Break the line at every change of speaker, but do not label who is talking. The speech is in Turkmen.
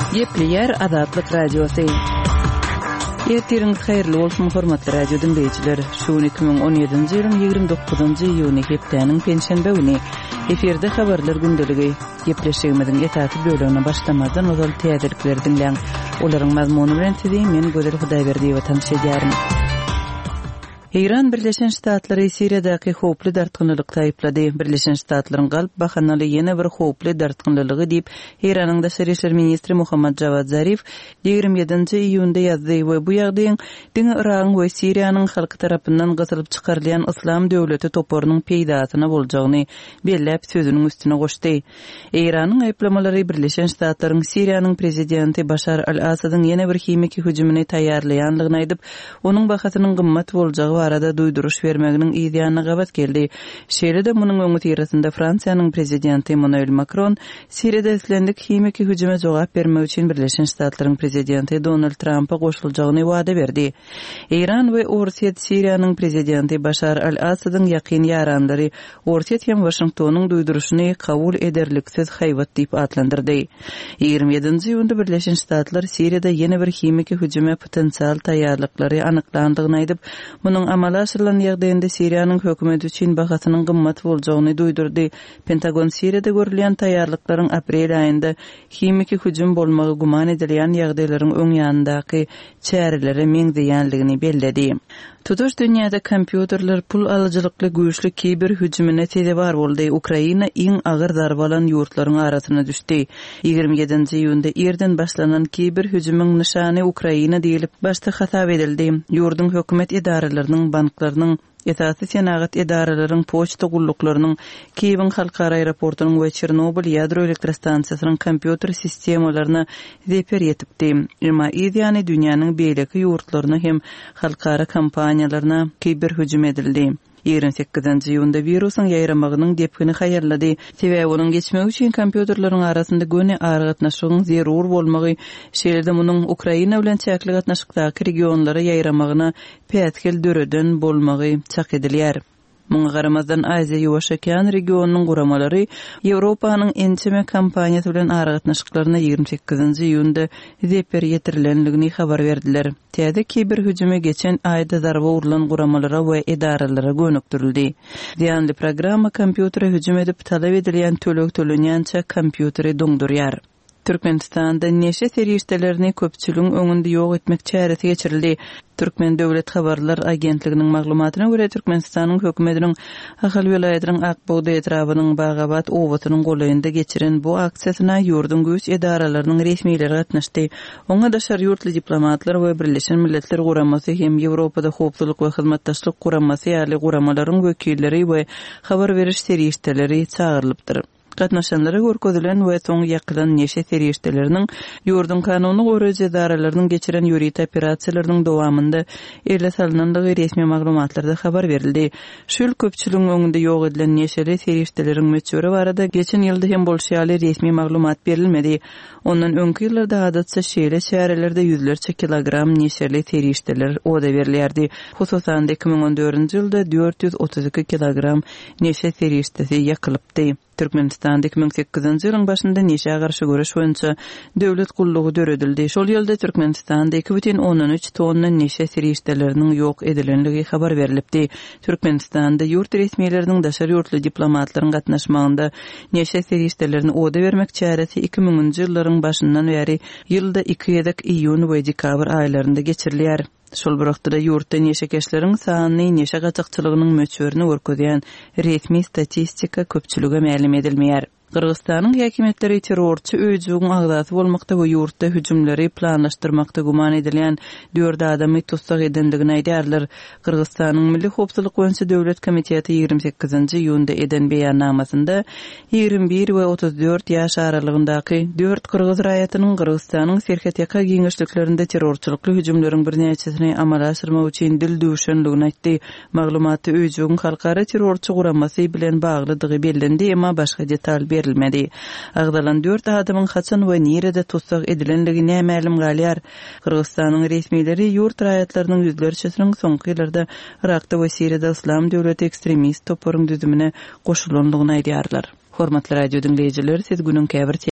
Ýepleýär Azatlyk radiosy. Ýetirin haýrly bolsun hormatly radio dinleýijiler. Şu 2017-nji ýylyň 29-njy iýuny hepdeniň penşenbe güni eferde habarlar gündeligi ýepleşigimiziň etaty bölümine başlamadan ozal täzelikler dinleň. Olaryň mazmuny bilen sizi men Gözel Hudaýberdi we tanışýarym. İran Birleşen Ştatları Siriýadaky howply dartgynlykda aýplady. Birleşen Ştatlaryň galp bahanaly ýene bir howply dartgynlygy diýip Iranyň Daşary işler ministri Muhammad Javad Zarif 27-nji iýunda ýazdy we bu ýagdaýyň diňe Iran we Siriýanyň halky tarapyndan gatylyp çykarylýan Islam döwleti toporunyň peýdasyna boljagyny belläp sözüniň üstüne goşdy. Iranyň aýplamalary Birleşen Ştatlaryň Siriýanyň prezidenti Başar al-Asadyň ýene bir himiki hüjümini taýýarlaýanlygyny aýdyp, onuň bahatynyň gymmat boljagy arada duýduruş bermeginiň ýa-da gabat geldi. Şeýle-de munyň öňü tirasynda Fransiýanyň prezidenti Emmanuel Macron Siriýada islendik himiki hüjüme jogap bermek üçin Birleşen Ştatlaryň prezidenti Donald Trump'a goşuljagyny wada berdi. Iran we Orsiýet Siriýanyň prezidenti Başar al-Asadyň ýakyn ýaranlary Orsiýet hem Washingtonyň duýduruşyny kabul ederliksiz haýbat diýip atlandyrdy. 27-nji ýylda Birleşen Ştatlar Siriýada ýene bir himiki hüjüme potensial taýýarlyklary anyklandygyny aýdyp, munyň amala aşyrylan ýagdaýynda Siriýanyň hökümeti üçin bahatynyň gymmat boljagyny duýdurdy. Pentagon Siriýada görülýän taýýarlyklaryň aprel aýynda himiki hüjüm bolmagy guman edilýän ýagdaýlaryň öň ýanyndaky çärelere meňzeýänligini belledi. Tutuş dünýäde kompýuterler pul alyjylykly güýçli kiber hüjümine tedebar boldy. Ukraina iň agyr darbalan ýurtlaryň arasyna düşdi. 27-nji iýunda erden başlanan kiber hüjümüň nişany Ukraina diýilip başda hatap edildi. Ýurdun hökümet idaralarynyň, banklarynyň, esasy senagat idaralarynyň, poçta gullyklarynyň, Kiýewiň halkara aeroportunyň we Çernobil ýadro elektrostansiýasynyň kompýuter sistemalaryna zeper ýetipdi. Emma ýani dünýäniň beýleki ýurtlaryna hem halkara kompaniýalaryna kiber hüjüm edildi. 28-nji ýylda virusyň ýaýramagynyň depkini haýarlady. Sebäbi onuň geçmegi üçin kompýuterlaryň arasynda göni argatnaşygyň zerur bolmagy, şeýle-de munyň Ukraina bilen çäkli gatnaşykdaky regionlara ýaýramagyna pätgel döreden bolmagy çak edilýär. Muňa garamazdan Aziýa ýuwaş okean regionunyň guramalary Ýewropanyň ençeme kampaniýasy bilen aragatnaşyklaryna 28-nji iýunda zeper ýetirilenligini habar berdiler. Täze kiber hüjüme geçen aýda zarba urulan guramalara we edaralara gönükdirildi. Diýanly programma kompýutere hüjüm edip talap edilýän tölek tölenýänçe kompýuteri doňdurýar. Türkmenistanda neşe serişdelerini köpçülüğün öňünde ýok etmek çäresi geçirildi. Türkmen Döwlet Habarlar Agentliginiň maglumatyna görä Türkmenistanyň hökümetiniň Ahal welaýatynyň Akbogda etrabynyň Bagabat owatynyň golaýynda geçiren bu aksiýasyna ýurdun güýç edaralarynyň resmiýleri gatnaşdy. Oňa daşary ýurtly diplomatlar we Birleşen Milletler guramasy hem Ýewropada howpsuzlyk we hyzmatdaşlyk guramasy ýaly guramalaryň wekilleri we habar beriş serişdeleri çağırlypdyr. Gatnaşanlara görkezülen we soň ýakylan neşe serişdeleriniň ýurdun kanuny goraýjy edaralarynyň geçiren ýuridik operasiýalarynyň dowamında ele salynanlygy resmi maglumatlarda habar berildi. Şol köpçüligiň öňünde ýok edilen neşeli serişdeleriň meçhuri barada geçen ýylda hem bolşýaly resmi maglumat berilmedi. Ondan öňki ýyllarda adatça şeýle şäherlerde ýüzlerçe kilogram neşeli serişdeler oda berilýärdi. Hususan 2014-nji ýylda 432 kilogram neşe serişdesi ýakylypdy. Türkmenistan 2008-nji ýylyň başynda neşe garşy görüş boýunça döwlet gullugy döredildi. Şol ýylda Türkmenistanda 2,13 tonna neşe serişdeleriniň ýok edilenligi habar berilipdi. Türkmenistanda ýurt resmiýetleriniň daşary ýurtly diplomatlaryň gatnaşmagynda neşe serişdelerini oda bermek çäresi 2000-nji ýyllaryň başyndan beri ýylda 2 ýedek iýun we dekabr aýlarynda geçirilýär. Şol wagtda ýurtda neşekeşleriň sanyny, neşe gaçakçylygynyň möçberini görkezýän resmi statistika köpçülüge ma'lum edilmeýär. Kırgızstanın häkimetleri terrorçy öýjügiň agdasy bolmakda we ýurtda hüjümleri planlaşdyrmakda guman edilýän 4 adamy tutsak edendigini aýdýarlar. Kırgızstanyň Milli Howpsuzlyk boýunça Döwlet Komiteti 28-nji iýunda eden beýannamasynda 21 we 34 ýaş aralygyndaky 4 kyrgyz raýatynyň Kırgızstanyň serhetiýaka giňişliklerinde terrorçylykly hüjümleriň birnäçesini amala aşyrmak üçin dil döwüşenligini aýtdy. Maglumaty öýjügiň halkara terrorçy guramasy bilen baglydygy bellendi, emma başga detal berilmedi. Agdalan 4 adamyň haçan we nerede tutsak edilenligi nämälim galýar. Kırgızstanyň resmiýetleri ýurt raýatlarynyň ýüzlerçesiniň soňky ýyllarda Irakda we Siriýada Islam döwleti ekstremist toporuň düzümine goşulanlygyny aýdýarlar. Hormatly radio dinleýijiler, siz günüň käbir